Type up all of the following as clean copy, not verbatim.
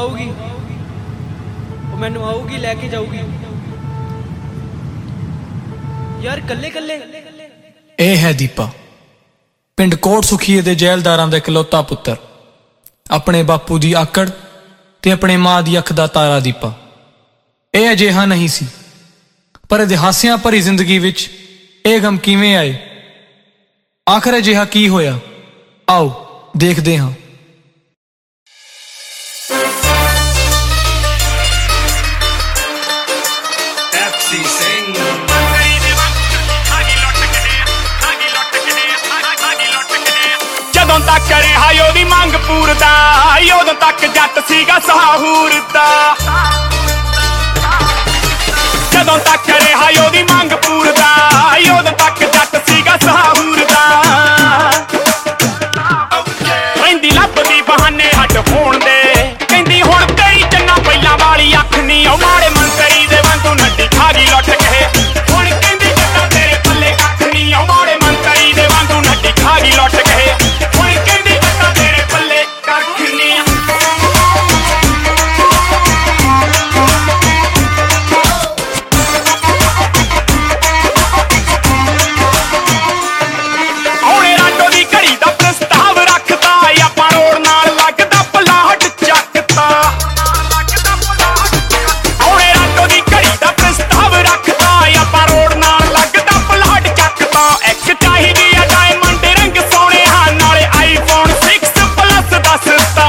ਆਊਗੀ, ਉਹ ਮੈਨੂੰ ਆਊਗੀ, ਲੈ ਕੇ ਜਾਊਗੀ ਯਾਰ ਕੱਲੇ ਕੱਲੇ। ਇਹ ਹੈ ਦੀਪਾ, ਪਿੰਡ ਕੋਟ ਸੁਖੀਏ ਦੇ ਜੈਲਦਾਰਾਂ ਦਾ ਇਕਲੌਤਾ ਪੁੱਤਰ, ਆਪਣੇ ਬਾਪੂ ਦੀ ਆਕੜ ਤੇ ਆਪਣੇ ਮਾਂ ਦੀ ਅੱਖ ਦਾ ਤਾਰਾ ਦੀਪਾ। ਇਹ ਅਜਿਹਾ ਨਹੀਂ ਸੀ, ਪਰ ਇਹਦੇ ਹਾਸਿਆਂ ਭਰੀ ਜ਼ਿੰਦਗੀ ਵਿੱਚ ਇਹ ਗਮ ਕਿਵੇਂ ਆਏ, ਆਖਰ ਅਜਿਹਾ ਕੀ ਹੋਇਆ, ਆਓ ਦੇਖਦੇ ਹਾਂ। ਜਦੋਂ ਤੱਕ ਰਿਹਾ ਉਹਦੀ ਮੰਗ ਪੂਰਦਾ, ਉਦੋਂ ਤੱਕ ਜੱਟ ਸੀਗਾ ਸਹਾਹੂਰ ਦਾ। ਜਦੋਂ ਤੱਕ ਰਿਹਾ ਉਹਦੀ ਮੰਗ ਪੂਰਦਾ, ਉਦੋਂ ਤੱਕ ਜੱਟ ਸੀਗਾ ਸਹਾਹੂਰ ਦਾ। ਰਹਿੰਦੀ ਲੱਭਦੀ ਬਹਾਨੇ ਹੱਡ ਹੋਣ ਦੇ, ਕਹਿੰਦੀ ਹੁਣ ਤੇਰੀ ਚੰਨਾ ਪਹਿਲਾਂ ਵਾਲੀ ਅੱਖ ਨੀ, ਉਹ ਮਾੜੇ ਮੰਤਰੀ ਦੇ ਵਾਂਗੂ ਨੱਡੀ ਖਾ ਗਈ ਲੁੱਟ ਕੇ। ਹੁਣ ਕਹਿੰਦੀ ਜੱਟਾ ਤੇਰੇ ਪੱਲੇ ਕੱਖ ਨੀ, ਉਹ ਮਾੜੇ ਮੰਤਰੀ ਦੇ ਵਾਂਗੂ ਨੱਡੀ ਖਾ ਗਈ ਲੁੱਟ ਕੇ। ਹੁਣ ਕਹਿੰਦੀ ਜੱਟਾ ਤੇਰੇ ਪੱਲੇ ਕੱਖ ਨੀ। ਉਹਨੇ ਰਾਟੋ ਦੀ ਘੜੀ ਦਾ ਪ੍ਰਸਤਾਵ ਰੱਖਤਾ, ਆਪਾਂ ਰੋਡ ਨਾਲ ਲੱਗਦਾ ਪਲਾਟ ਚੱਕਤਾ। ਉਹਨੇ ਰਾਟੋ ਦੀ ਘੜੀ ਦਾ ਪ੍ਰਸਤਾਵ ਰੱਖਤਾ, ਆਪਾਂ ਰੋਡ ਨਾਲ ਲੱਗਦਾ ਪਲਾਟ ਚੱਕਤਾ। ਇੱਕ ਚਾਹੀਦੀ ਆ ਡਾਇਮੰਡ ਰੰਗ ਸੋਹਣਿਆ, ਨਾਲੇ ਆਈਫੋਨ 6 ਪਲੱਸ ਦੱਸਤਾ।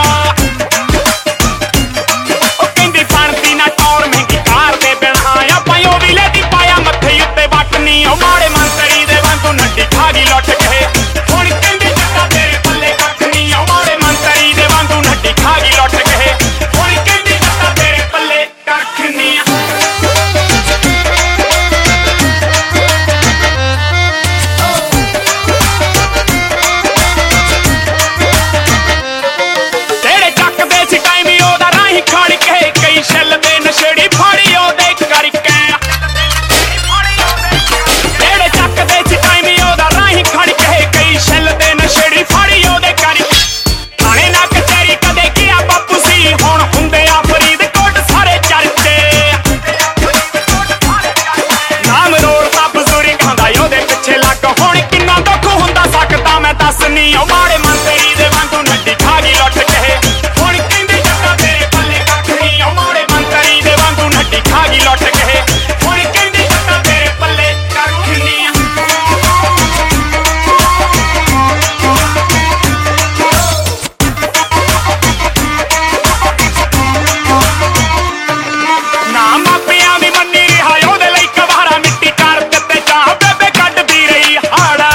ਉਹ ਕਹਿੰਦੀ ਬਣਦੀ ਨਾ ਟੌਰ ਮਹਿੰਗੀ ਕਾਰ ਦੇ ਬਿਨਾਂ, ਆਪਾਂ ਉਹ ਵੀ ਲੈਦੀ ਪਾਇਆ ਮੱਥੇ ਉੱਤੇ ਵੱਟਨੀ, ਉਹ ਮਾੜੇ ਮੰਤਰੀ ਦੇ ਵਾਂਗੂ ਨੱਡੀ ਖਾ ਗਈ ਲੁੱਟ ਕੇ। ਹੁਣ ਕਹਿੰਦੀ ਜੱਟਾ ਤੇਰੇ ਪੱਲੇ ਕੱਖ ਨੀ, ਉਹ ਮਾੜੇ ਮੰਤਰੀ ਦੇ ਵਾਂਗੂ ਨੱਡੀ ਖਾ ਗਈ ਲੁੱਟ ਕੇ। ਹੁਣ ਕਹਿੰਦੀ ਜੱਟਾ ਤੇਰੇ ਪੱਲੇ ਕੱਖ ਨੀ। ਜਿਹੜੇ ਚੱਕਦੇ ਸੀ ਟਾਈਮ ਉਹਦਾ ਰਾਹੀਂ ਖੜ ਕੇ, ਕਈ ਛੱਲ ਦੇ ਨਸ਼ੇੜੀ ਫੜੀ ਉਹਦੇ ਕਰਕੇ। ਜਿਹੜੇ ਚੱਕਦੇ ਸੀ ਟਾਈਮ ਉਹਦਾ ਰਾਹੀਂ ਖੜ ਕੇ, ਕਈ ਛੱਲ ਦੇ ਨਸ਼ੇੜੀ ਫੜੀ ਉਹਦੇ ਕਰਕੇ। ਥਾਣੇ ਨਾ ਕਚਹਿਰੀ ਕਦੇ ਗਿਆ ਬਾਪੂ ਸੀ, ਹੁਣ ਹੁੰਦੇ ਆ ਫਰੀਦਕੋਟ ਸਾਰੇ ਚਰਚੇ। ਨਾਮ ਰੋਲਦਾ ਬਜ਼ੁਰਗਾਂ ਦਾ ਉਹਦੇ ਪਿੱਛੇ ਲੱਗ, ਹੁਣ ਕਿੰਨਾ ਦੁੱਖ ਹੁੰਦਾ ਸਕਦਾ ਮੈਂ ਦੱਸ ਨੀ, ਉਹ ਮਾੜੇ ਮੰਤਰੀ ਦੇ ਵਾਂਗੂ ਨੱਡੀ ਖਾ ਗਈ ਲੁੱਟ ਕੇ। ਹੁਣ ਕਹਿੰਦੀ ਜੱਟਾ ਤੇਰੇ ਪੱਲੇ ਕੱਖ ਨੀ, ਉਹ ਮਾੜੇ ਮੰਤਰੀ ਦੇ ਵਾਂਗੂ ਨੱਡੀ ਖਾ ਗਈ ਲੁੱਟ ਕੇ। ਹੁਣ ਕਹਿੰਦੀ ਜੱਟਾ ਤੇਰੇ ਪੱਲੇ ਕੱਖ ਨੀ। ਨਾ ਮਾਪਿਆਂ ਦੀ ਮੰਨੀ ਰਿਹਾ ਉਹਦੇ ਲਈ ਕਵਾਰਾ, ਮਿੱਟੀ ਕਰ ਦਿੱਤੇ ਚਾਹ ਬੇਬੇ ਕੱਢਦੀ ਰਹੀ ਹਾੜਾ।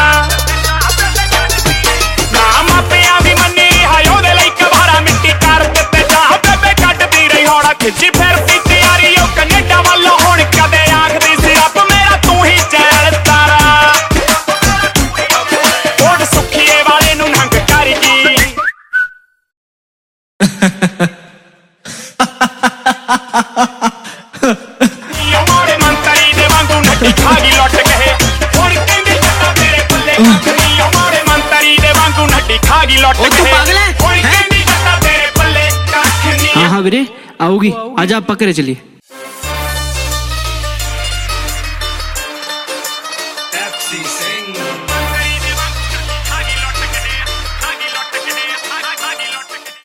ਨਾ ਮਾਪਿਆਂ ਦੀ ਮੰਨੀ ਰਿਹਾ ਉਹਦੇ ਲਈ ਕਵਾਰਾ, ਮਿੱਟੀ ਕਰ ਦਿੱਤੇ ਚਾਹ ਬੇਬੇ ਕੱਢਦੀ ਰਹੀ ਹਾੜਾ। ਖਿੱਚੀ ਫਿਰਦੀ ਤਿਆਰੀ ਉਹ ਕੈਨੇਡਾ ਵੱਲੋਂ, ਹੁਣ ਕਦੇ ਆਖਦੀ ਸੀ ਰੱਬ ਮੇਰਾ ਤੂੰ ਹੀ ਚੈਨ ਤਾਰਾ। ਕੋਟ ਸੁਖੀਏ ਵਾਲੇ ਨੂੰ ਨੰਗ ਕਰ ਗਈ। ਮਾੜੇ ਮੰਤਰੀ ਦੇ ਵਾਂਗੂ ਨੱਡੀ ਖਾ ਗਈ ਲੁੱਟ ਕੇ। ਹੁਣ ਕਹਿੰਦੀ ਜੱਟਾ ਤੇਰੇ ਪੱਲੇ ਕੱਖ ਨੀ, ਮਾੜੇ ਮੰਤਰੀ ਦੇ ਵਾਂਗੂ ਨੱਡੀ ਖਾ ਗਈ ਲੁੱਟ ਕੇ। ਉਹ ਤੂੰ ਪਾਗਲ ਹੈ? ਹੁਣ ਕਹਿੰਦੀ ਜੱਟਾ ਤੇਰੇ ਪੱਲੇ ਕੱਖ ਨੀ। हाँ हाँ वीरे आऊगी, आजा आप पकड़े चलिए। FC Singh